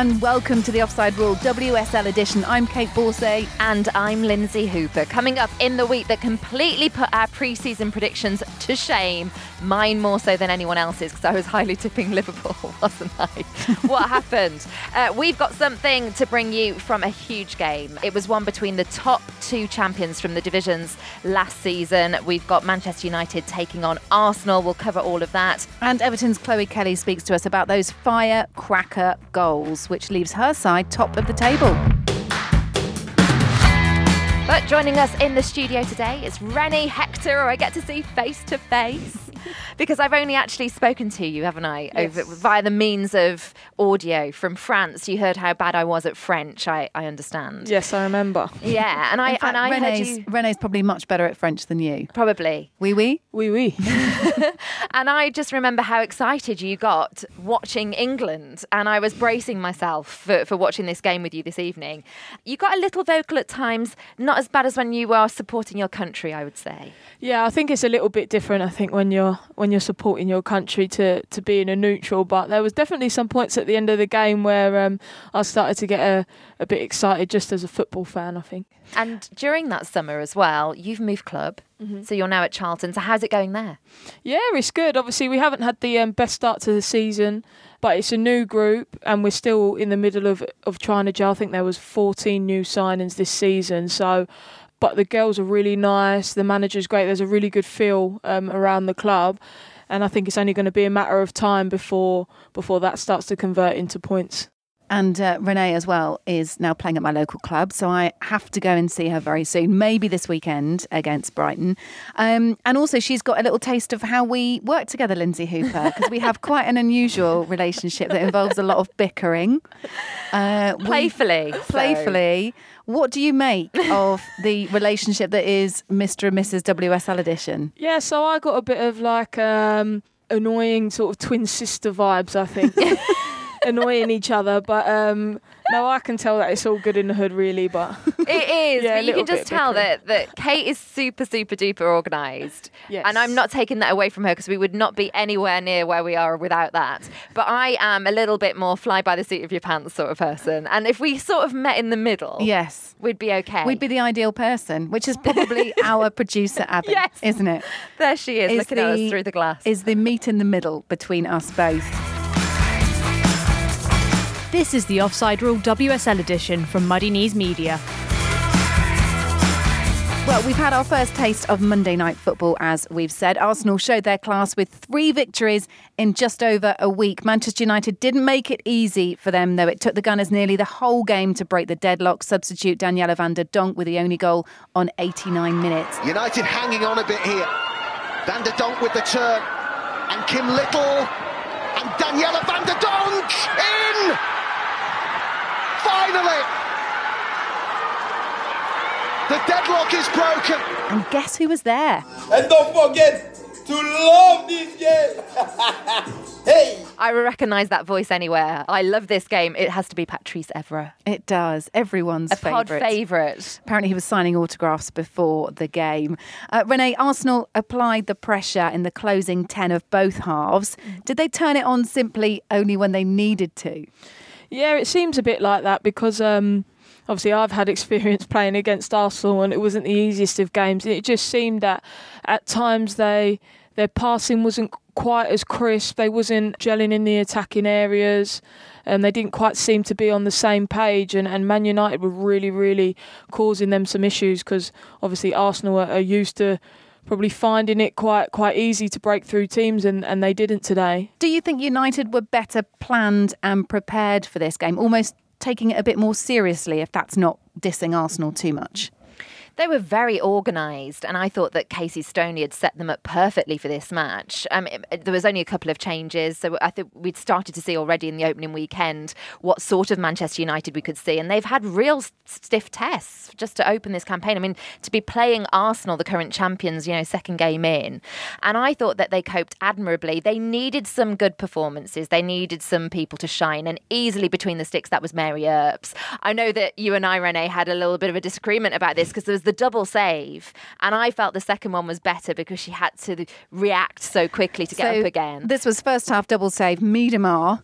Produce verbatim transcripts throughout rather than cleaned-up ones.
and welcome to the Offside Rule W S L edition. I'm Kate Borsay. And I'm Lindsay Hooper. Coming up in the week that completely put our pre-season predictions to shame, mine more so than anyone else's, because I was highly tipping Liverpool, wasn't I? What happened? Uh, we've got something to bring you from a huge game. It was one between the top two champions from the divisions last season. We've got Manchester United taking on Arsenal. We'll cover all of that. And Everton's Chloe Kelly speaks to us about those firecracker goals, which leaves her side top of the table. But joining us in the studio today is Renée Hector, who I get to see face to face. Because I've only actually spoken to you, haven't I? Yes. Over, via the means of audio from France. You heard how bad I was at French, I, I understand. Yes, I remember. Yeah, and I, In fact, and I heard Renée's, you... Renée's probably much better at French than you. Probably. Oui, oui? Oui, oui. And I just remember how excited you got watching England. And I was bracing myself for, for watching this game with you this evening. You got a little vocal at times, not as bad as when you were supporting your country, I would say. Yeah, I think it's a little bit different, I think, when you're when you're supporting your country to, to being a neutral. But there was definitely some points at the end of the game where um, I started to get a, a bit excited just as a football fan, I think. And during that summer as well, you've moved club. Mm-hmm. So you're now at Charlton. So how's it going there? Yeah, it's good. Obviously, we haven't had the um, best start to the season, but it's a new group and we're still in the middle of, of trying to gel. I think there was fourteen new signings this season. So... But the girls are really nice. The manager's great. There's a really good feel um, around the club. And I think it's only going to be a matter of time before before that starts to convert into points. And uh, Renée as well is now playing at my local club, so I have to go and see her very soon, maybe this weekend against Brighton. Um, and also she's got a little taste of how we work together, Lindsay Hooper, because we have quite an unusual relationship that involves a lot of bickering. Uh, playfully. We, playfully. What do you make of the relationship that is Mister and Missus W S L edition? Yeah, so I got a bit of like um, annoying sort of twin sister vibes, I think. Annoying each other, but um, no, I can tell that it's all good in the hood, really. But it is. Yeah, but you can just tell that, that Kate is super, super duper organised. Yes. And I'm not taking that away from her because we would not be anywhere near where we are without that. But I am a little bit more fly by the seat of your pants sort of person. And if we sort of met in the middle, yes, we'd be okay. We'd be the ideal person, which is probably our producer, Abby, yes. isn't it? There she is, is looking the, at us through the glass. Is the meet in the middle between us both. This is the Offside Rule W S L edition from Muddy Knees Media. Well, we've had our first taste of Monday night football, as we've said. Arsenal showed their class with three victories in just over a week. Manchester United didn't make it easy for them, though. It took the Gunners nearly the whole game to break the deadlock. Substitute Daniela van der Donk with the only goal on eighty-nine minutes. United hanging on a bit here. Van der Donk with the turn. And Kim Little. And Daniela van der Donk in! Finally! The deadlock is broken. And guess who was there? And don't forget to love this game. Hey! I recognise that voice anywhere. I love this game. It has to be Patrice Evra. It does. Everyone's a favourite. pod favourite. Apparently he was signing autographs before the game. Uh, Renée, Arsenal applied the pressure in the closing ten of both halves. Did they turn it on simply only when they needed to? Yeah, it seems a bit like that because um, obviously I've had experience playing against Arsenal and it wasn't the easiest of games. It just seemed that at times they their passing wasn't quite as crisp. They wasn't gelling in the attacking areas and they didn't quite seem to be on the same page. And, and Man United were really, really causing them some issues because obviously Arsenal are, are used to probably finding it quite quite easy to break through teams and, and they didn't today. Do you think United were better planned and prepared for this game, almost taking it a bit more seriously, if that's not dissing Arsenal too much? They were very organised, and I thought that Casey Stoney had set them up perfectly for this match. Um, it, it, there was only a couple of changes, so I think we'd started to see already in the opening weekend what sort of Manchester United we could see, and they've had real s- stiff tests just to open this campaign. I mean, to be playing Arsenal, the current champions, you know, second game in, and I thought that they coped admirably. They needed some good performances. They needed some people to shine, and easily between the sticks, that was Mary Earps. I know that you and I, Renée, had a little bit of a disagreement about this because there was the double save, and I felt the second one was better because she had to react so quickly to get so up again. This was first half double save. Miedemar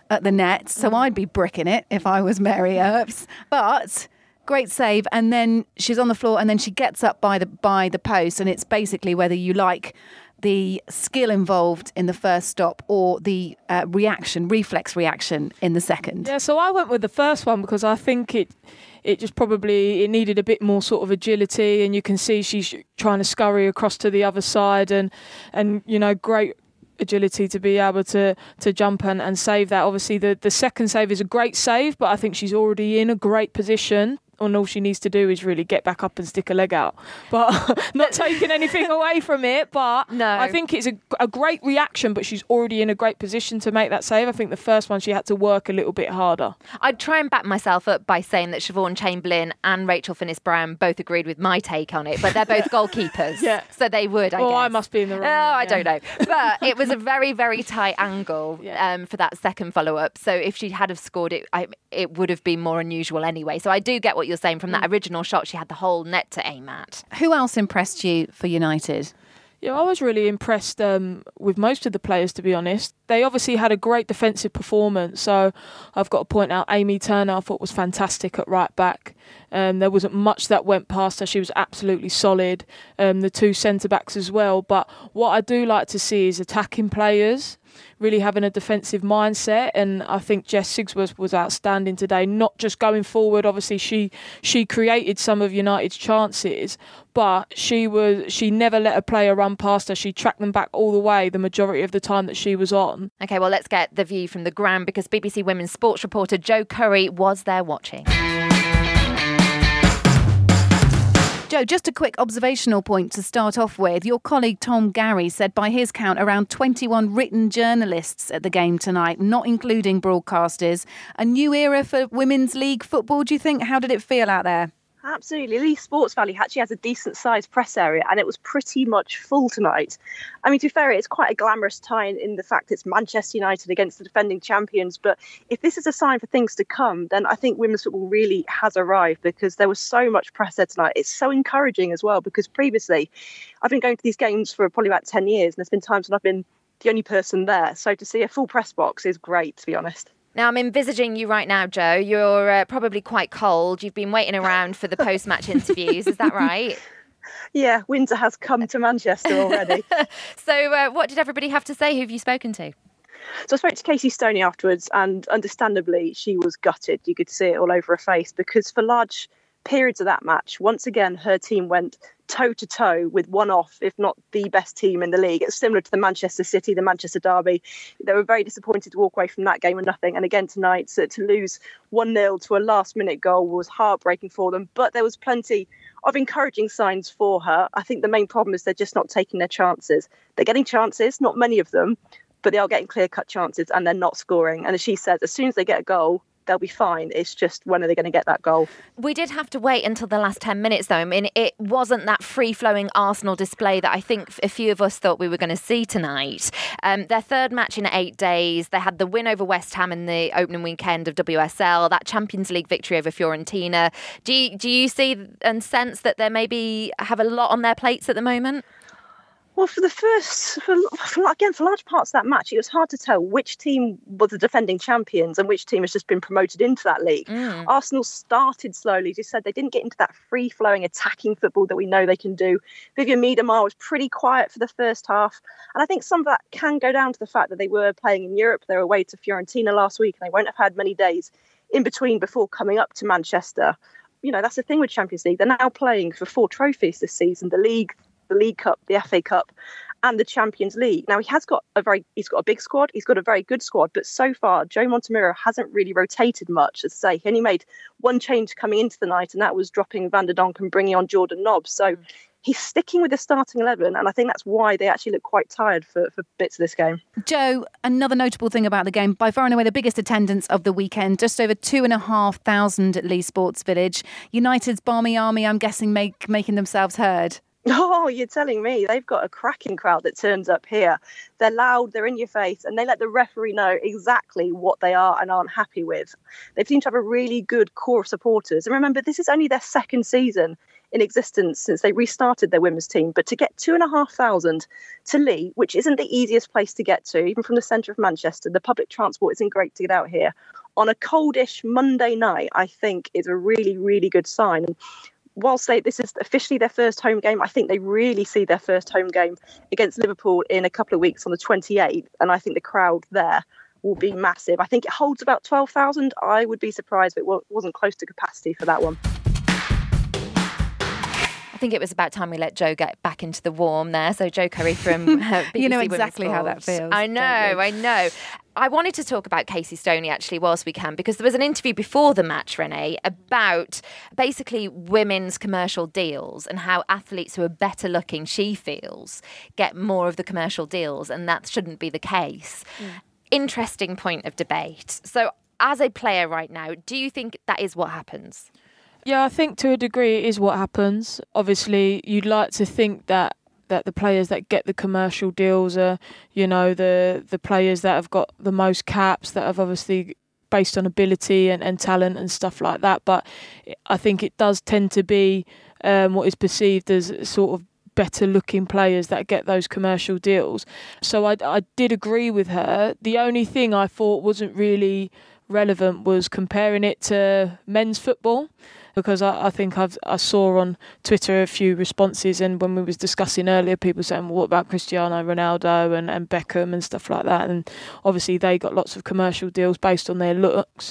at the net, so I'd be bricking it if I was Mary Earps. But great save, and then she's on the floor, and then she gets up by the by the post, and it's basically whether you like the skill involved in the first stop or the uh, reaction, reflex reaction in the second. Yeah, so I went with the first one because I think it it just probably it needed a bit more sort of agility, and you can see she's trying to scurry across to the other side, and and you know, great agility to be able to to jump and, and save that. Obviously the, the second save is a great save, but I think she's already in a great position, and all she needs to do is really get back up and stick a leg out. But not taking anything away from it, but no. I think it's a, a great reaction, but she's already in a great position to make that save. I think the first one she had to work a little bit harder. I'd try and back myself up by saying that Siobhan Chamberlain and Rachel Finnis-Brown both agreed with my take on it, but they're both goalkeepers. Yeah. So they would, I oh, guess. I must be in the wrong. Oh, one, I yeah. don't know. But it was a very, very tight angle Yeah. um, for that second follow-up. So if she had have scored it, I, it would have been more unusual anyway. So I do get what you're saying. From that Mm. original shot, she had the whole net to aim at. Who else impressed you for United? Yeah, I was really impressed um, with most of the players, to be honest. They obviously had a great defensive performance, so I've got to point out Amy Turner I thought was fantastic at right back. Um, there wasn't much that went past her. She was absolutely solid. Um, the two centre-backs as well. But what I do like to see is attacking players really having a defensive mindset, and I think Jess Sigsworth was outstanding today, not just going forward. Obviously she she created some of United's chances, but she was she never let a player run past her. She tracked them back all the way the majority of the time that she was on. OK, well, let's get the view from the ground, because B B C Women's sports reporter Jo Curry was there watching. Jo, just a quick observational point to start off with. Your colleague Tom Gary said by his count around twenty-one written journalists at the game tonight, not including broadcasters. A new era for Women's League football, do you think? How did it feel out there? Absolutely. Leigh Sports Valley actually has a decent sized press area, and it was pretty much full tonight. I mean, to be fair, it's quite a glamorous time in the fact it's Manchester United against the defending champions. But if this is a sign for things to come, then I think women's football really has arrived, because there was so much press there tonight. It's so encouraging as well, because previously I've been going to these games for probably about ten years, and there's been times when I've been the only person there. So to see a full press box is great, to be honest. Now, I'm envisaging you right now, Jo. You're uh, probably quite cold. You've been waiting around for the post-match interviews. Is that right? Yeah, winter has come to Manchester already. So uh, what did everybody have to say? Who have you spoken to? So I spoke to Casey Stoney afterwards, and understandably, she was gutted. You could see it all over her face, because for large periods of that match, once again, her team went toe-to-toe with one off, if not the best team in the league. It's similar to the Manchester City, the Manchester Derby. They were very disappointed to walk away from that game with nothing. And again tonight, so to lose one nil to a last-minute goal was heartbreaking for them. But there was plenty of encouraging signs for her. I think the main problem is they're just not taking their chances. They're getting chances, not many of them, but they are getting clear-cut chances, and they're not scoring. And as she says, as soon as they get a goal, they'll be fine. It's just, when are they going to get that goal? We did have to wait until the last ten minutes, though. I mean, it wasn't that free-flowing Arsenal display that I think a few of us thought we were going to see tonight. Um, their third match in eight days. They had the win over West Ham in the opening weekend of W S L, that Champions League victory over Fiorentina. Do you, do you see and sense that they maybe have a lot on their plates at the moment? Well, for the first, for, for, again, for large parts of that match, it was hard to tell which team were the defending champions and which team has just been promoted into that league. Mm. Arsenal started slowly. As you said, they didn't get into that free-flowing attacking football that we know they can do. Vivian Miedemar was pretty quiet for the first half. And I think some of that can go down to the fact that they were playing in Europe. They were away to Fiorentina last week, and they won't have had many days in between before coming up to Manchester. You know, that's the thing with Champions League. They're now playing for four trophies this season. The league, the League Cup, the F A Cup, and the Champions League. Now, he has got a very, he's got a big squad. He's got a very good squad. But so far, Joe Montemurro hasn't really rotated much. As I say, he only made one change coming into the night, and that was dropping Van der Donk and bringing on Jordan Nobbs. So he's sticking with the starting eleven, and I think that's why they actually look quite tired for, for bits of this game. Jo, another notable thing about the game, by far and away the biggest attendance of the weekend, just over two and a half thousand at Leigh Sports Village. United's Barmy Army, I'm guessing, make, making themselves heard. Oh, you're telling me. They've got a cracking crowd that turns up here. They're loud, they're in your face, and they let the referee know exactly what they are and aren't happy with. They seem to have a really good core of supporters. And remember, this is only their second season in existence since they restarted their women's team. But to get two and a half thousand to Lee, which isn't the easiest place to get to, even from the centre of Manchester, the public transport isn't great to get out here, on a coldish Monday night, I think is a really, really good sign. And whilst they, this is officially their first home game, I think they really see their first home game against Liverpool in a couple of weeks on the twenty-eighth. And I think the crowd there will be massive. I think it holds about twelve thousand. I would be surprised if it wasn't close to capacity for that one. I think it was about time we let Jo get back into the warm there. So Jo Curry from uh, B B C You know Women's exactly how that Sports. feels. I know, I know. I wanted to talk about Casey Stoney actually whilst we can, because there was an interview before the match, Renee, about basically women's commercial deals and how athletes who are better looking, she feels, get more of the commercial deals, and that shouldn't be the case. Mm. Interesting point of debate. So as a player right now, do you think that is what happens? Yeah, I think to a degree it is what happens. Obviously, you'd like to think that that the players that get the commercial deals are, you know, the the players that have got the most caps, that have obviously based on ability and, and talent and stuff like that. But I think it does tend to be um, what is perceived as sort of better looking players that get those commercial deals. So I, I did agree with her. The only thing I thought wasn't really relevant was comparing it to men's football, because I, I think I've I saw on Twitter a few responses, and when we was discussing earlier, people saying, well, what about Cristiano Ronaldo and, and Beckham and stuff like that? And obviously they got lots of commercial deals based on their looks.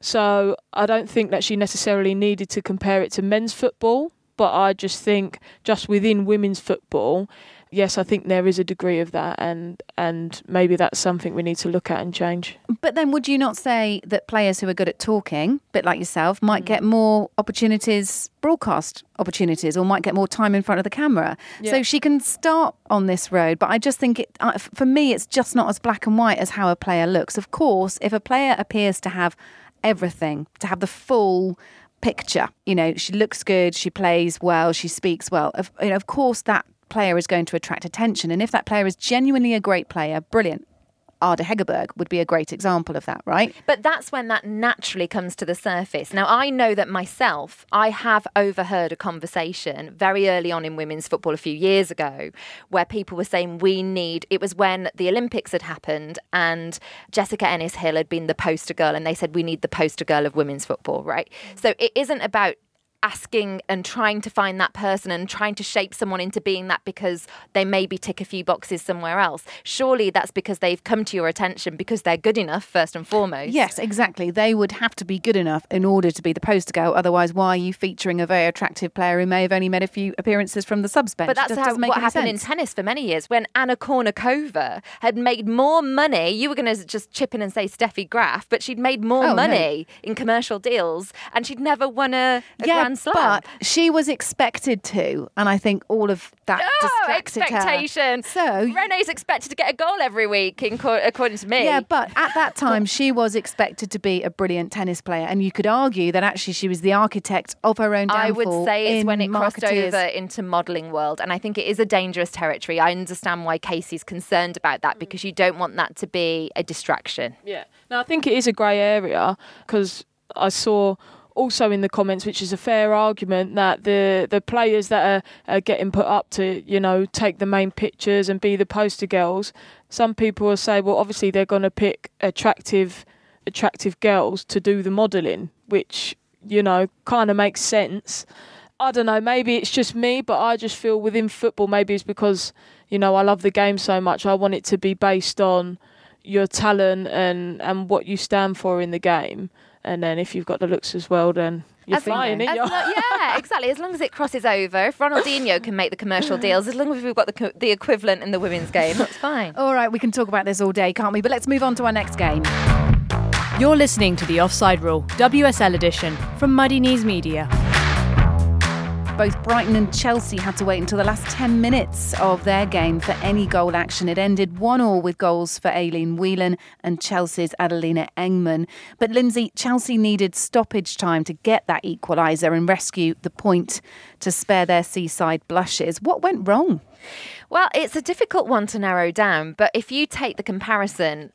So I don't think that she necessarily needed to compare it to men's football, but I just think just within women's football, yes, I think there is a degree of that, and and maybe that's something we need to look at and change. But then would you not say that players who are good at talking, a bit like yourself, might mm. get more opportunities, broadcast opportunities, or might get more time in front of the camera? Yeah. So she can start on this road, but I just think, it, uh, for me, it's just not as black and white as how a player looks. Of course, if a player appears to have everything, to have the full picture, you know, she looks good, she plays well, she speaks well, of, you know, of course that player is going to attract attention. And if that player is genuinely a great player, brilliant. Arda Hegerberg would be a great example of that, right? But that's when that naturally comes to the surface. Now, I know that myself, I have overheard a conversation very early on in women's football a few years ago where people were saying we need, it was when the Olympics had happened and Jessica Ennis-Hill had been the poster girl, and they said we need the poster girl of women's football, right? Mm. So it isn't about asking and trying to find that person and trying to shape someone into being that because they maybe tick a few boxes somewhere else. Surely that's because they've come to your attention because they're good enough, first and foremost. Yes, exactly. They would have to be good enough in order to be the poster girl. Otherwise, why are you featuring a very attractive player who may have only made a few appearances from the subs bench? But that's how, what happened sense. in tennis for many years. When Anna Kournikova had made more money, you were going to just chip in and say Steffi Graf, but she'd made more oh, money no. in commercial deals, and she'd never won a, a yeah, Grand Slam. But she was expected to, and I think all of that oh, distracted expectation. her. So Renee's expected to get a goal every week, in co- according to me. Yeah, but at that time, she was expected to be a brilliant tennis player, and you could argue that actually she was the architect of her own downfall. I would say it's when it crossed marketeers. over into modelling world, and I think it is a dangerous territory. I understand why Casey's concerned about that, because you don't want that to be a distraction. Yeah, no, I think it is a grey area, because I saw also in the comments, which is a fair argument, that the the players that are, are getting put up to, you know, take the main pictures and be the poster girls, some people will say, well, obviously they're going to pick attractive attractive girls to do the modelling, which, you know, kind of makes sense. I don't know, maybe it's just me, but I just feel within football, maybe it's because, you know, I love the game so much, I want it to be based on your talent and, and what you stand for in the game. And then if you've got the looks as well, then you're as flying, long, aren't you? Lo- yeah, exactly. As long as it crosses over. If Ronaldinho can make the commercial deals, as long as we've got the, co- the equivalent in the women's game, that's fine. All right, we can talk about this all day, can't we? But let's move on to our next game. You're listening to The Offside Rule, W S L edition, from Muddy Knees Media. Both Brighton and Chelsea had to wait until the last ten minutes of their game for any goal action. It ended one all with goals for Aileen Whelan and Chelsea's Adelina Engman. But Lindsay, Chelsea needed stoppage time to get that equaliser and rescue the point to spare their seaside blushes. What went wrong? Well, it's a difficult one to narrow down, but if you take the comparison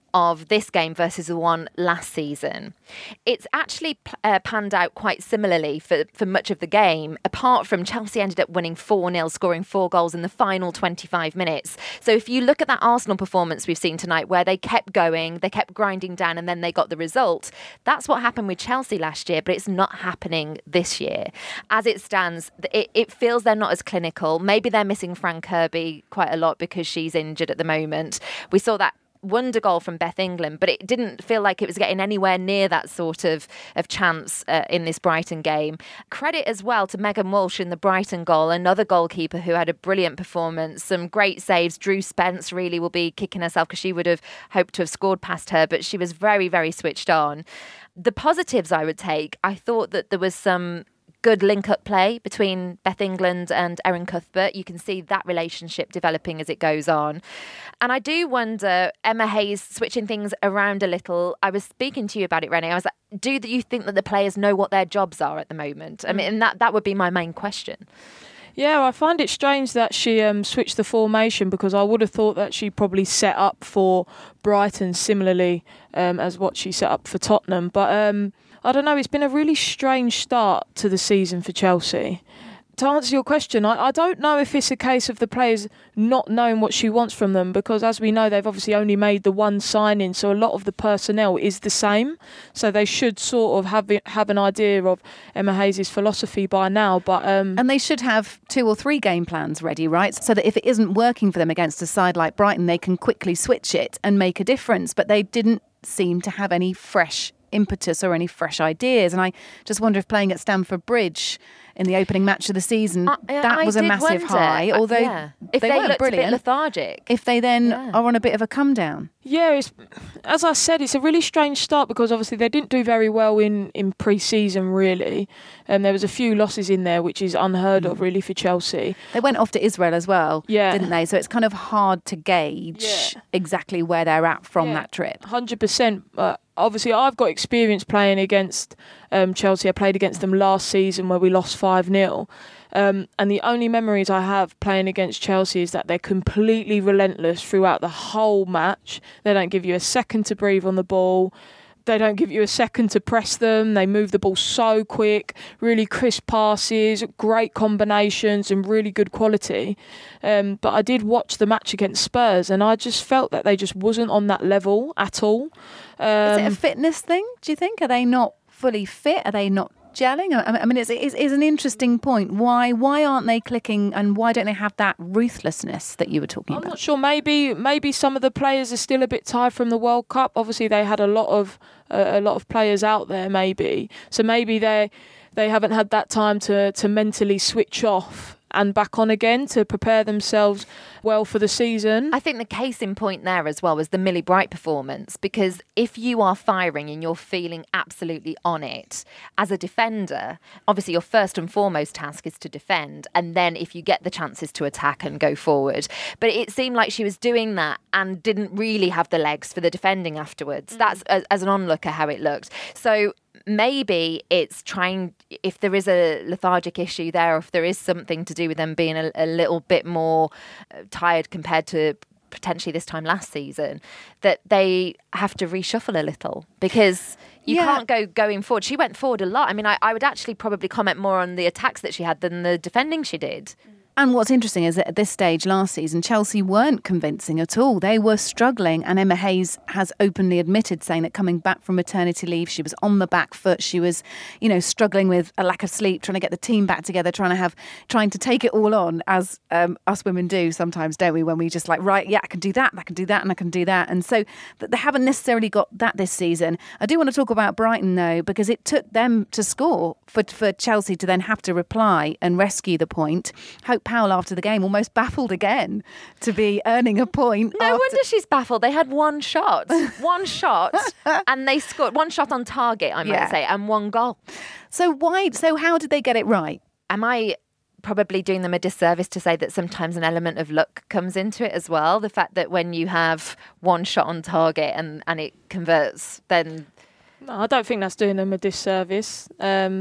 of this game versus the one last season. It's actually uh, panned out quite similarly for, for much of the game, apart from Chelsea ended up winning four nil, scoring four goals in the final twenty-five minutes. So if you look at that Arsenal performance we've seen tonight, where they kept going, they kept grinding down, and then they got the result, that's what happened with Chelsea last year, but it's not happening this year. As it stands, it, it feels they're not as clinical. Maybe they're missing Fran Kirby quite a lot because she's injured at the moment. We saw that wonder goal from Beth England, but it didn't feel like it was getting anywhere near that sort of, of chance uh, in this Brighton game. Credit as well to Megan Walsh in the Brighton goal, another goalkeeper who had a brilliant performance, some great saves. Drew Spence really will be kicking herself because she would have hoped to have scored past her, but she was very, very switched on. The positives I would take, I thought that there was some good link-up play between Beth England and Erin Cuthbert. You can see that relationship developing as it goes on. And I do wonder, Emma Hayes switching things around a little. I was speaking to you about it, Renee. I was like, do you think that the players know what their jobs are at the moment? I mean, and that, that would be my main question. Yeah, I find it strange that she um, switched the formation, because I would have thought that she probably set up for Brighton similarly um, as what she set up for Tottenham. But um, I don't know, it's been a really strange start to the season for Chelsea. To answer your question, I, I don't know if it's a case of the players not knowing what she wants from them, because as we know, they've obviously only made the one signing, so a lot of the personnel is the same. So they should sort of have have an idea of Emma Hayes' philosophy by now. But um, And they should have two or three game plans ready, right? So that if it isn't working for them against a side like Brighton, they can quickly switch it and make a difference. But they didn't seem to have any fresh impetus or any fresh ideas. And I just wonder if playing at Stamford Bridge in the opening match of the season, uh, that I was a massive wonder. high, although uh, yeah. if they, they weren't looked brilliant. a bit lethargic. If they then yeah. are on a bit of a come down. Yeah, it's, as I said, it's a really strange start, because obviously they didn't do very well in, in pre-season, really. And um, there was a few losses in there, which is unheard mm. of, really, for Chelsea. They went off to Israel as well, yeah. didn't they? So it's kind of hard to gauge yeah. exactly where they're at from yeah. that trip. one hundred percent. Uh, obviously, I've got experience playing against um, Chelsea. I played against them last season where we lost five nil. Um, and the only memories I have playing against Chelsea is that they're completely relentless throughout the whole match. They don't give you a second to breathe on the ball. They don't give you a second to press them. They move the ball so quick, really crisp passes, great combinations and really good quality. Um, but I did watch the match against Spurs, and I just felt that they just wasn't on that level at all. Um, Is it a fitness thing, do you think? Are they not fully fit? Are they not gelling? I mean, it's, it's, it's an interesting point. Why why aren't they clicking, and why don't they have that ruthlessness that you were talking I'm about? I'm not sure. Maybe maybe some of the players are still a bit tired from the World Cup. Obviously, they had a lot of uh, a lot of players out there. Maybe so. Maybe they they haven't had that time to to mentally switch off and back on again to prepare themselves well for the season. I think the case in point there as well was the Millie Bright performance, because if you are firing and you're feeling absolutely on it, as a defender, obviously your first and foremost task is to defend, and then if you get the chances to attack and go forward. But it seemed like she was doing that and didn't really have the legs for the defending afterwards. Mm. That's, as, as an onlooker, how it looked. So maybe it's trying, if there is a lethargic issue there, or if there is something to do with them being a, a little bit more tired compared to potentially this time last season, that they have to reshuffle a little, because you yeah. can't go going forward. She went forward a lot. I mean, I, I would actually probably comment more on the attacks that she had than the defending she did. And what's interesting is that at this stage last season, Chelsea weren't convincing at all. They were struggling, and Emma Hayes has openly admitted, saying that coming back from maternity leave, she was on the back foot. She was, you know, struggling with a lack of sleep, trying to get the team back together, trying to have, trying to take it all on, as um, us women do sometimes, don't we? When we just like, right, yeah, I can do that, and I can do that, and I can do that. And so they haven't necessarily got that this season. I do want to talk about Brighton, though, because it took them to score for, for Chelsea to then have to reply and rescue the point. Hope Powell, after the game, almost baffled again to be earning a point. No after... wonder she's baffled. They had one shot, one shot, and they scored one shot on target, I might yeah. say, and one goal. So why? So how did they get it right? Am I probably doing them a disservice to say that sometimes an element of luck comes into it as well? The fact that when you have one shot on target and, and it converts, then... No, I don't think that's doing them a disservice. Um,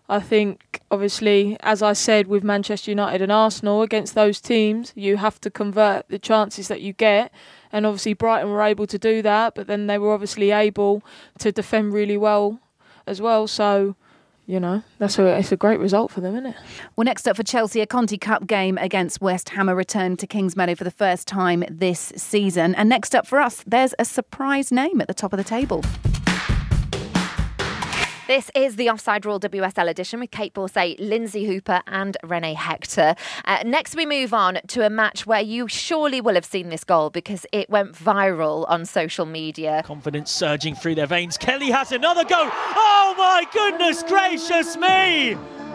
I think, obviously, as I said, with Manchester United and Arsenal, against those teams, you have to convert the chances that you get. And obviously Brighton were able to do that, but then they were obviously able to defend really well as well. So, you know, that's a, it's a great result for them, isn't it? Well, next up for Chelsea, a Conti Cup game against West Ham returned to Kingsmeadow for the first time this season. And next up for us, there's a surprise name at the top of the table. This is the Offside Rule W S L edition with Kate Borsay, Lindsay Hooper and Renee Hector. Uh, next we move on to a match where you surely will have seen this goal because it went viral on social media. Confidence surging through their veins. Kelly has another go. Oh my goodness gracious me!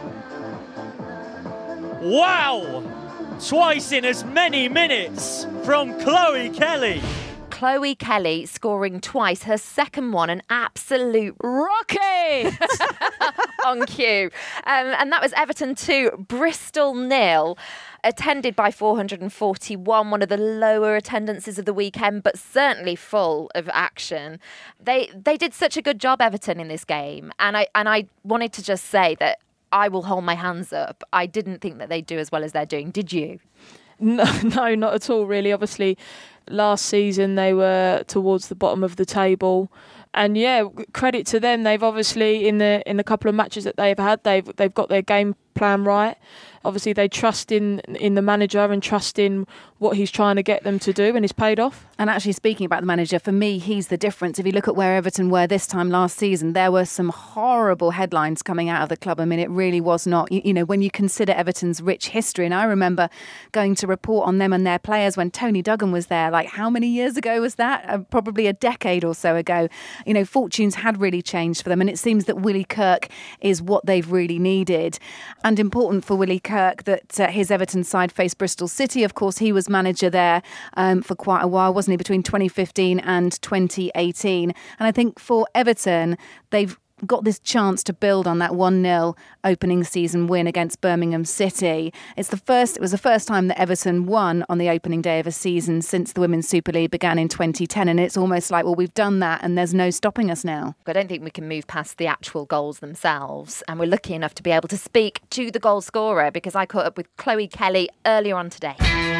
Wow! Twice in as many minutes from Chloe Kelly. Chloe Kelly scoring twice, her second one an absolute rocket on cue. Um, and that was Everton two, Bristol nil. Attended by four hundred forty-one, one of the lower attendances of the weekend, but certainly full of action. They they did such a good job, Everton, in this game. And I and I wanted to just say that I will hold my hands up. I didn't think that they'd do as well as they're doing. Did you? No, no, not at all, really. Obviously, last season they were towards the bottom of the table. And yeah, credit to them. They've obviously, in the in the couple of matches that they've had, they've they've got their game plan right. Obviously, they trust in in the manager and trust in what he's trying to get them to do, and it's paid off. And actually, speaking about the manager, for me, he's the difference. If you look at where Everton were this time last season, there were some horrible headlines coming out of the club. I mean, it really was not, you, you know, when you consider Everton's rich history. And I remember going to report on them and their players when Tony Duggan was there. Like, how many years ago was that? Uh, probably a decade or so ago. You know, fortunes had really changed for them. And it seems that Willie Kirk is what they've really needed. And important for Willie Kirk that uh, his Everton side faced Bristol City. Of course, he was manager there um, for quite a while, wasn't he, between twenty fifteen and twenty eighteen. And I think for Everton, they've got this chance to build on that one nil opening season win against Birmingham City. It's the first, it was the first time that Everton won on the opening day of a season since the Women's Super League began in twenty ten. And it's almost like, well, we've done that and there's no stopping us now. I don't think we can move past the actual goals themselves. And we're lucky enough to be able to speak to the goal scorer because I caught up with Chloe Kelly earlier on today.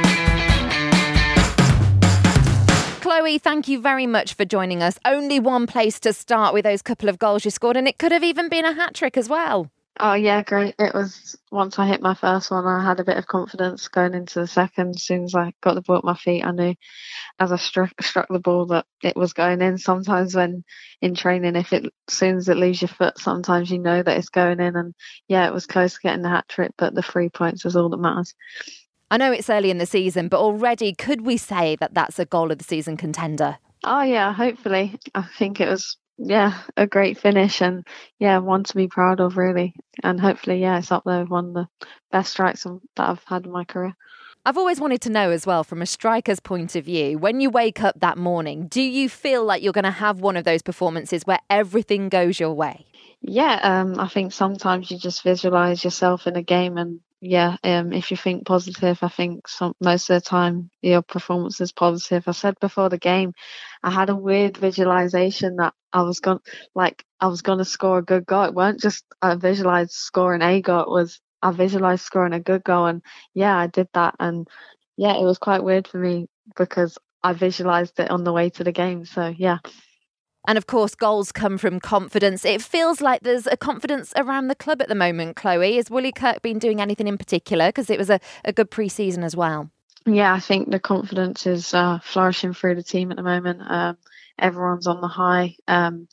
Chloe, thank you very much for joining us. Only one place to start with those couple of goals you scored, and it could have even been a hat-trick as well. Oh, yeah, great. It was, once I hit my first one, I had a bit of confidence going into the second. As soon as I got the ball at my feet, I knew as I struck, struck the ball that it was going in. Sometimes when in training, if it as soon as it leaves your foot, sometimes you know that it's going in. And yeah, it was close to getting the hat-trick, but the three points was all that matters. I know it's early in the season, but already could we say that that's a goal of the season contender? Oh, yeah, hopefully. I think it was, yeah, a great finish and, yeah, one to be proud of, really. And hopefully, yeah, it's up there with one of the best strikes that I've had in my career. I've always wanted to know as well, from a striker's point of view, when you wake up that morning, do you feel like you're going to have one of those performances where everything goes your way? Yeah, um, I think sometimes you just visualise yourself in a game and yeah, um, if you think positive, I think some, most of the time your performance is positive. I said before the game, I had a weird visualization that I was going like I was going to score a good goal. It weren't just I visualized scoring a goal. It was I visualized scoring a good goal, and yeah, I did that. And yeah, it was quite weird for me because I visualized it on the way to the game. So yeah. And of course, goals come from confidence. It feels like there's a confidence around the club at the moment, Chloe. Has Willie Kirk been doing anything in particular? Because it was a, a good pre-season as well. Yeah, I think the confidence is uh, flourishing through the team at the moment. Um, everyone's on the high, um,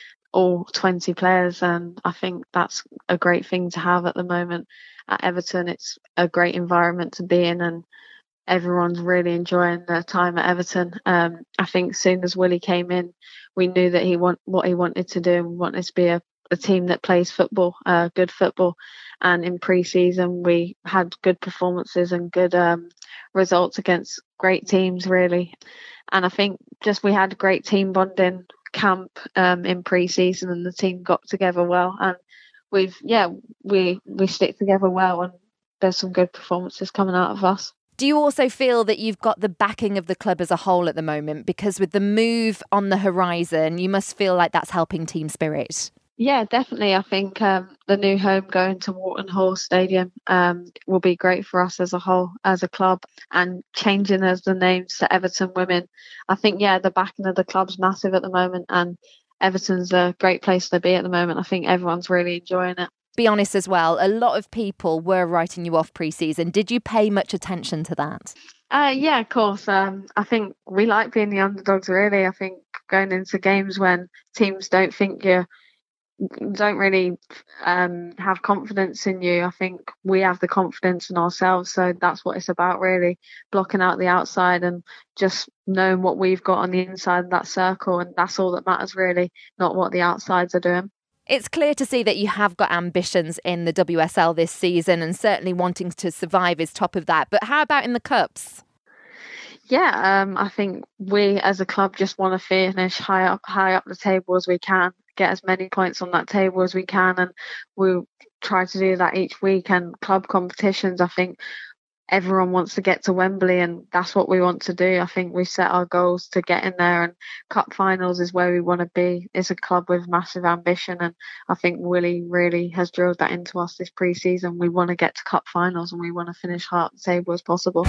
all twenty players. And I think that's a great thing to have at the moment. At Everton, it's a great environment to be in and everyone's really enjoying their time at Everton. Um, I think as soon as Willie came in, we knew that he want what he wanted to do and wanted to be a, a team that plays football, uh, good football. And in pre-season, we had good performances and good um, results against great teams, really. And I think just we had a great team bonding camp um, in pre-season, and the team got together well. And we've, yeah, we we stick together well, and there's some good performances coming out of us. Do you also feel that you've got the backing of the club as a whole at the moment? Because with the move on the horizon, you must feel like that's helping team spirit. Yeah, definitely. I think um, the new home going to Wharton Hall Stadium um, will be great for us as a whole, as a club, and changing as the names to Everton Women. I think, yeah, the backing of the club's massive at the moment, and Everton's a great place to be at the moment. I think everyone's really enjoying it. Be honest as well, a lot of people were writing you off pre-season. Did you pay much attention to that? Uh, yeah, of course. Um, I think we like being the underdogs, really. I think going into games when teams don't think you're don't really um, have confidence in you. I think we have the confidence in ourselves, so that's what it's about, really, blocking out the outside and just knowing what we've got on the inside of that circle, and that's all that matters, really, not what the outsides are doing. It's clear to see that you have got ambitions in the W S L this season, and certainly wanting to survive is top of that. But how about in the Cups? Yeah, um, I think we as a club just want to finish high up, high up the table as we can, get as many points on that table as we can, and we'll try to do that each week. And club competitions, I think everyone wants to get to Wembley, and that's what we want to do. I think we set our goals to get in there, and cup finals is where we want to be. It's a club with massive ambition, and I think Willie really has drilled that into us this pre-season. We want to get to cup finals, and we want to finish high up the table as possible.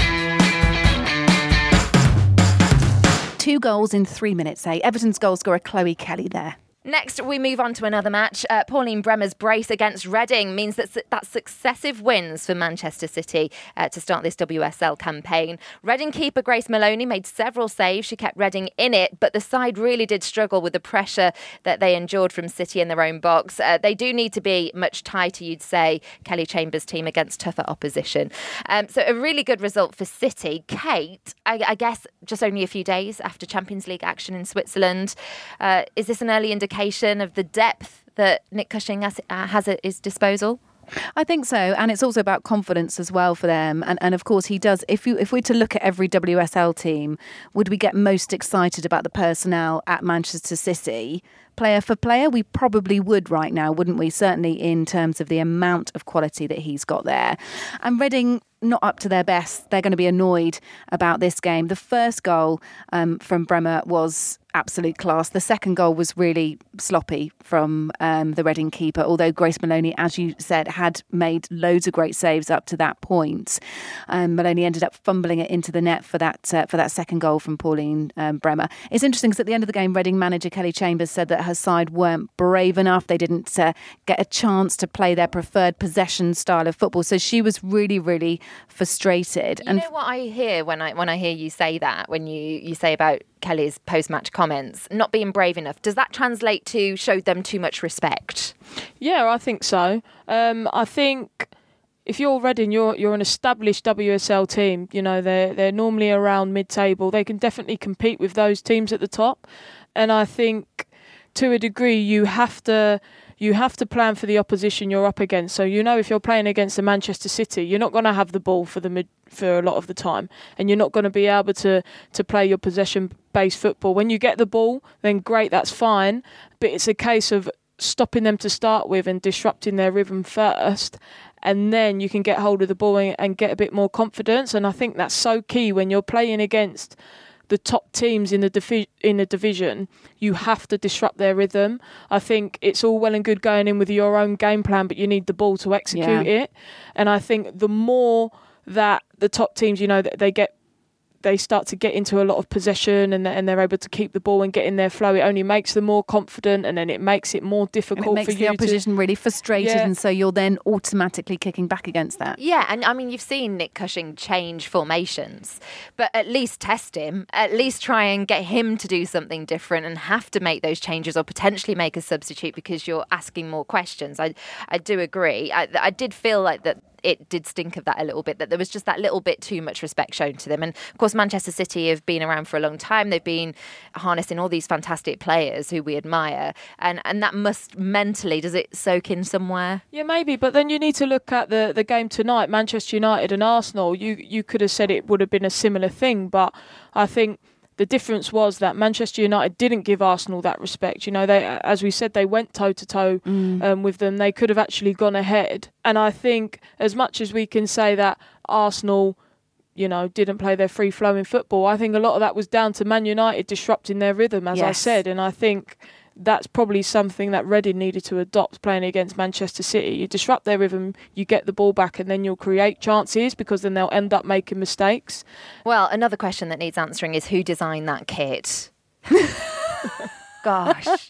Two goals in three minutes, eh? Everton's goal scorer Chloe Kelly there. Next, we move on to another match. Uh, Pauline Bremer's brace against Reading means that that's successive wins for Manchester City uh, to start this W S L campaign. Reading keeper Grace Maloney made several saves. She kept Reading in it, but the side really did struggle with the pressure that they endured from City in their own box. Uh, they do need to be much tighter, you'd say, Kelly Chambers' team against tougher opposition. Um, so a really good result for City. Kate, I, I guess just only a few days after Champions League action in Switzerland. Uh, is this an early indication of the depth that Nick Cushing has, uh, has at his disposal? I think so, and it's also about confidence as well for them. And and of course he does. If you if we're to look at every W S L team, would we get most excited about the personnel at Manchester City? Player for player, we probably would right now, wouldn't we? Certainly in terms of the amount of quality that he's got there. And Reading, not up to their best. They're going to be annoyed about this game. The first goal um, from Bremer was absolute class. The second goal was really sloppy from um, the Reading keeper, although Grace Maloney, as you said, had made loads of great saves up to that point. Um, Maloney ended up fumbling it into the net for that uh, for that second goal from Pauline um, Bremer. It's interesting because at the end of the game, Reading manager Kelly Chambers said that her side weren't brave enough. They didn't uh, get a chance to play their preferred possession style of football. So she was really, really frustrated. You and know what I hear when I when I hear you say that, when you, you say about Kelly's post-match comments, not being brave enough, does that translate to showed them too much respect? Yeah, I think so. Um, I think if you're Reading, you're you're an established W S L team. You know, they're they're normally around mid-table. They can definitely compete with those teams at the top. And I think to a degree you have to you have to plan for the opposition you're up against. So you know if you're playing against the Manchester City, you're not going to have the ball for the mid for a lot of the time, and you're not going to be able to to play your possession-based football. When you get the ball, then great, that's fine. But it's a case of stopping them to start with and disrupting their rhythm first, and then you can get hold of the ball and, and get a bit more confidence. And I think that's so key when you're playing against the top teams in the divi- in the division. You have to disrupt their rhythm. I think it's all well and good going in with your own game plan, but you need the ball to execute yeah. it. And I think the more that the top teams, you know, that they get, they start to get into a lot of possession and and they're able to keep the ball and get in their flow, it only makes them more confident, and then it makes it more difficult and it makes for you the opposition to, really frustrated, yeah. and so you're then automatically kicking back against that. Yeah, and I mean, you've seen Nick Cushing change formations, but at least test him, at least try and get him to do something different and have to make those changes or potentially make a substitute because you're asking more questions. I I do agree. I, I did feel like that it did stink of that a little bit, that there was just that little bit too much respect shown to them. And of course, Manchester City have been around for a long time. They've been harnessing all these fantastic players who we admire. And and that must mentally, does it soak in somewhere? Yeah, maybe. But then you need to look at the, the game tonight, Manchester United and Arsenal. You, you could have said it would have been a similar thing, but I think the difference was that Manchester United didn't give Arsenal that respect. You know, they, as we said, they went toe-to-toe Mm. um, with them. They could have actually gone ahead. And I think as much as we can say that Arsenal, you know, didn't play their free-flowing football, I think a lot of that was down to Man United disrupting their rhythm, as I Yes. said. And I think that's probably something that Reading needed to adopt playing against Manchester City. You disrupt their rhythm, you get the ball back, and then you'll create chances because then they'll end up making mistakes. Well, another question that needs answering is who designed that kit? Gosh.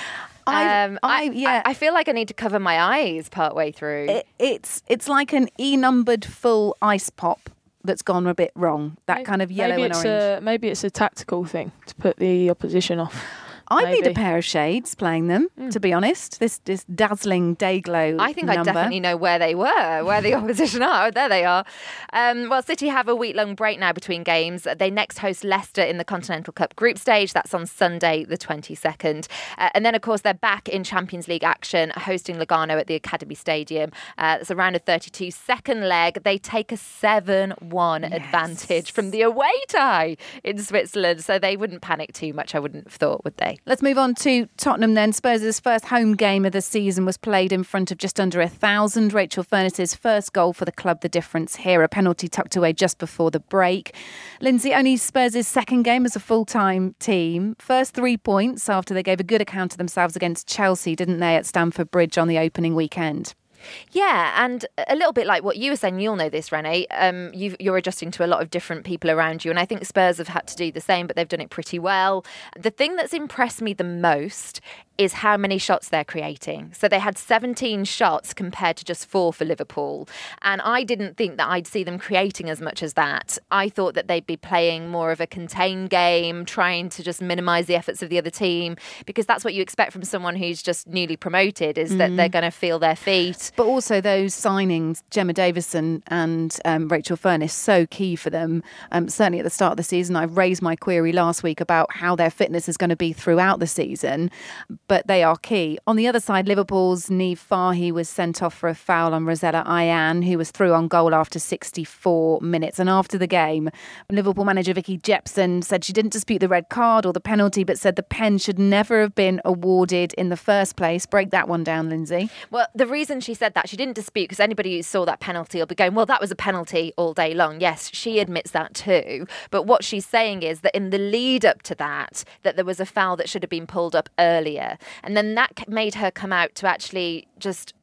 I, um, I, I, yeah. I, I feel like I need to cover my eyes partway through. It, it's it's like an E-numbered full ice pop that's gone a bit wrong. That maybe, kind of yellow maybe and it's orange. A, maybe it's a tactical thing to put the opposition off. I maybe. need a pair of shades playing them, mm. to be honest. This this dazzling day glow I think number. I definitely know where they were, where the opposition are. Oh, there they are. Um, well, City have a week-long break now between games. They next host Leicester in the Continental Cup group stage. That's on Sunday, the twenty-second. Uh, and then, of course, they're back in Champions League action, hosting Lugano at the Academy Stadium. Uh, it's a round of thirty-two. Second leg, they take a seven one yes. advantage from the away tie in Switzerland. So they wouldn't panic too much, I wouldn't have thought, would they? Let's move on to Tottenham then. Spurs' first home game of the season was played in front of just under a thousand. Rachel Furness's first goal for the club, the difference here. A penalty tucked away just before the break. Lindsay, only Spurs' second game as a full-time team. First three points after they gave a good account of themselves against Chelsea, didn't they, at Stamford Bridge on the opening weekend? Yeah, and a little bit like what you were saying, you'll know this, Renee, um, you've, you're adjusting to a lot of different people around you, and I think Spurs have had to do the same, but they've done it pretty well. The thing that's impressed me the most is how many shots they're creating. So they had seventeen shots compared to just four for Liverpool. And I didn't think that I'd see them creating as much as that. I thought that they'd be playing more of a contained game, trying to just minimise the efforts of the other team, because that's what you expect from someone who's just newly promoted, is mm. that they're going to feel their feet. But also those signings, Gemma Davison and um, Rachel Furness, so key for them. Um, certainly at the start of the season, I raised my query last week about how their fitness is going to be throughout the season. But they are key. On the other side, Liverpool's Niamh Fahy was sent off for a foul on Rosella Ayan, who was through on goal after sixty-four minutes. And after the game, Liverpool manager Vicky Jepson said she didn't dispute the red card or the penalty, but said the pen should never have been awarded in the first place. Break that one down, Lindsay. Well, the reason she said that, she didn't dispute, because anybody who saw that penalty will be going, well, that was a penalty all day long. Yes, she admits that too. But what she's saying is that in the lead up to that, that there was a foul that should have been pulled up earlier. And then that made her come out to actually just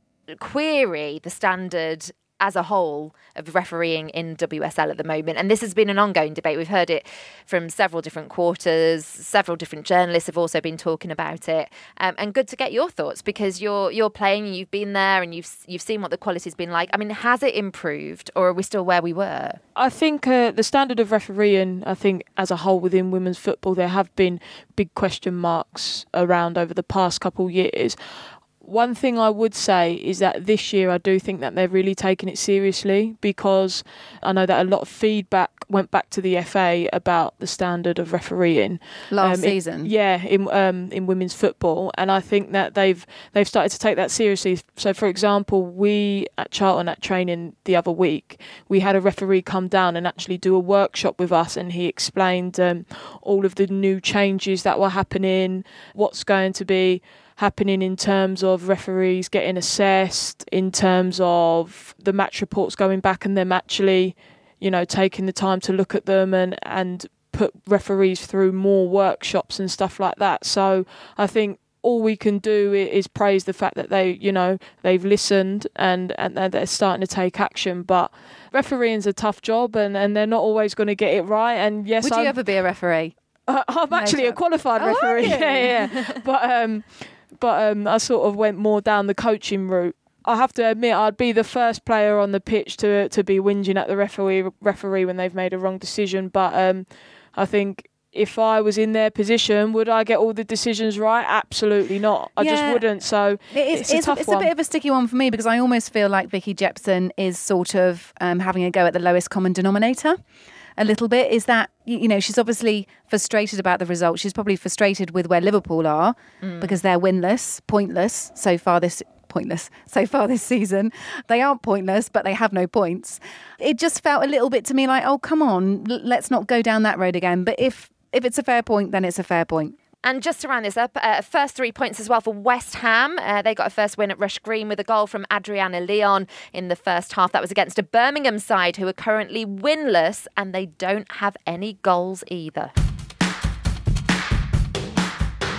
query the standard as a whole of refereeing in W S L at the moment. And this has been an ongoing debate. We've heard it from several different quarters. Several different journalists have also been talking about it. Um, and good to get your thoughts, because you're you're playing, you've been there, and you've you've seen what the quality's been like. I mean, has it improved, or are we still where we were? I think uh, the standard of refereeing, I think as a whole within women's football, there have been big question marks around over the past couple of years. One thing I would say is that this year I do think that they're really taking it seriously, because I know that a lot of feedback went back to the F A about the standard of refereeing last um, season. In, yeah, in um, in women's football, and I think that they've they've started to take that seriously. So, for example, we at Charlton at training the other week, we had a referee come down and actually do a workshop with us, and he explained um, all of the new changes that were happening, what's going to be happening in terms of referees getting assessed, in terms of the match reports going back and them actually, you know, taking the time to look at them and, and put referees through more workshops and stuff like that. So I think all we can do is praise the fact that they, you know, they've listened and, and they're starting to take action. But refereeing's a tough job, and, and they're not always going to get it right. And yes, would I'm, you ever be a referee? Uh, I'm actually no, a qualified oh, referee. Yeah, yeah. But um, but um, I sort of went more down the coaching route. I have to admit, I'd be the first player on the pitch to to be whinging at the referee referee when they've made a wrong decision. But um, I think if I was in their position, would I get all the decisions right? Absolutely not. I yeah. just wouldn't. So it is, it's a it's, tough it's one. a bit of a sticky one for me, because I almost feel like Vicky Jepson is sort of um, having a go at the lowest common denominator. A little bit is that, you know, she's obviously frustrated about the result. She's probably frustrated with where Liverpool are mm. because they're winless, pointless so far this pointless so far this season. They aren't pointless, but they have no points. It just felt a little bit to me like, oh, come on, l- let's not go down that road again. But if if it's a fair point, then it's a fair point. And just to round this up, uh, first three points as well for West Ham. Uh, they got a first win at Rush Green with a goal from Adriana Leon in the first half. That was against a Birmingham side who are currently winless, and they don't have any goals either.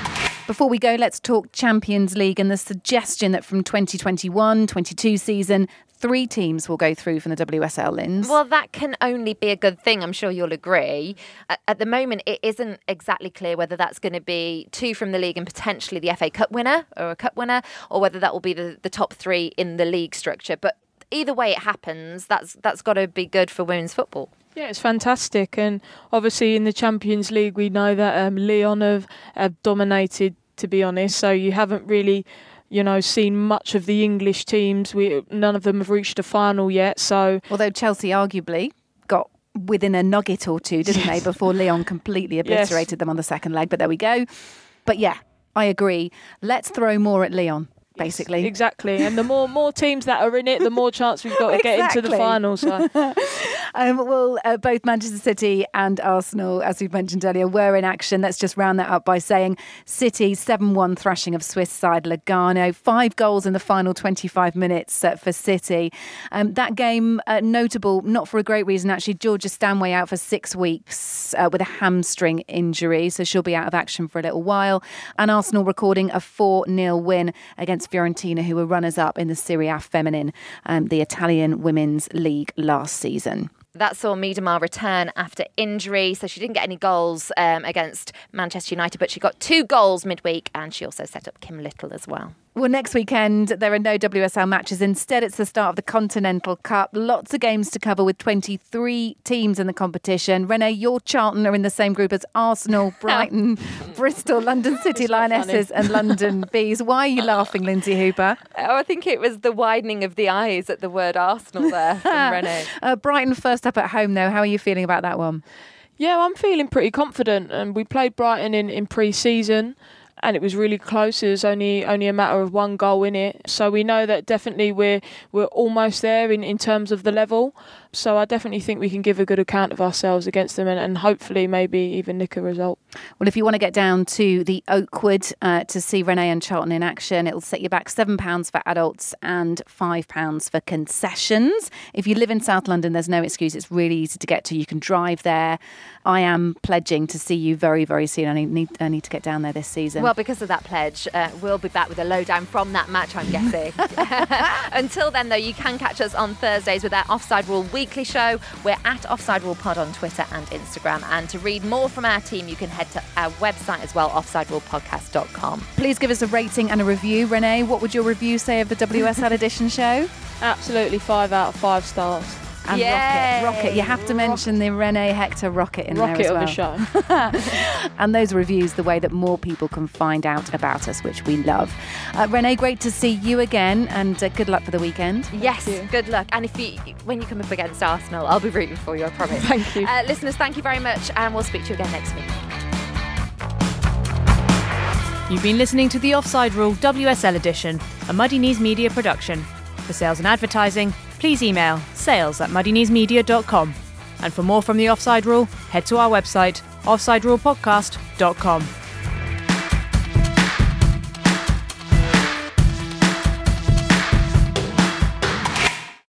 Before we go, let's talk Champions League and the suggestion that from twenty twenty-one twenty-two season, three teams will go through from the W S L, Linz. Well, that can only be a good thing. I'm sure you'll agree. At, at the moment, it isn't exactly clear whether that's going to be two from the league and potentially the F A Cup winner or a cup winner, or whether that will be the, the top three in the league structure. But either way it happens, that's that's got to be good for women's football. Yeah, it's fantastic. And obviously in the Champions League, we know that um, Lyon have, have dominated, to be honest. So you haven't really, you know, seen much of the English teams. We None of them have reached a final yet. So although Chelsea arguably got within a nugget or two, didn't yes. they, before Lyon completely obliterated yes. them on the second leg. But there we go. But yeah, I agree. Let's throw more at Lyon. Basically. Yes, exactly. And the more more teams that are in it, the more chance we've got to exactly. get into the final. So. um, well, uh, both Manchester City and Arsenal, as we've mentioned earlier, were in action. Let's just round that up by saying City seven one thrashing of Swiss side Lugano. Five goals in the final twenty-five minutes uh, for City. Um, that game, uh, notable, not for a great reason, actually. Georgia Stanway out for six weeks uh, with a hamstring injury, so she'll be out of action for a little while. And Arsenal recording a four nil win against Fiorentina, who were runners-up in the Serie A Feminine, um, the Italian Women's League last season. That saw Miedemar return after injury, so she didn't get any goals um, against Manchester United, but she got two goals midweek, and she also set up Kim Little as well. Well, next weekend, there are no W S L matches. Instead, it's the start of the Continental Cup. Lots of games to cover with twenty-three teams in the competition. Renee, your Charlton are in the same group as Arsenal, Brighton, Bristol, London City Lionesses and London Bees. Why are you laughing, Lindsay Hooper? Oh, I think it was the widening of the eyes at the word Arsenal there from Renee. Uh, Brighton first up at home, though. How are you feeling about that one? Yeah, I'm feeling pretty confident. And we played Brighton in, in pre-season. And it was really close. It was only only a matter of one goal in it. So we know that definitely we're we're almost there in, in terms of the level. So I definitely think we can give a good account of ourselves against them and, and hopefully maybe even nick a result. Well, if you want to get down to the Oakwood uh, to see Renee and Charlton in action, it'll set you back seven pounds for adults and five pounds for concessions. If you live in South London, there's no excuse. It's really easy to get to. You can drive there. I am pledging to see you very, very soon. I need, I need to get down there this season. Well, because of that pledge, uh, we'll be back with a lowdown from that match, I'm guessing. Until then, though, you can catch us on Thursdays with our Offside Rule weekly show. We're at Offside Rule Pod on Twitter and Instagram. And to read more from our team, you can head to our website as well, offside rule podcast dot com. Please give us a rating and a review. Renee, what would your review say of the W S L Edition show? Absolutely five out of five stars. And Yay. Rocket, Rocket. You have to mention the Renee Hector Rocket in Rocket there as well. Rocket of a show. And those reviews, the way that more people can find out about us, which we love. Uh, Renee, great to see you again, and uh, good luck for the weekend. Yes, good luck. And if you, when you come up against Arsenal, I'll be rooting for you, I promise. Thank you. Uh, listeners, thank you very much, and we'll speak to you again next week. You've been listening to the Offside Rule W S L Edition, a Muddy Knees Media production. For sales and advertising, please email sales at muddy knees media dot com. And for more from the Offside Rule, head to our website, offside rule podcast dot com.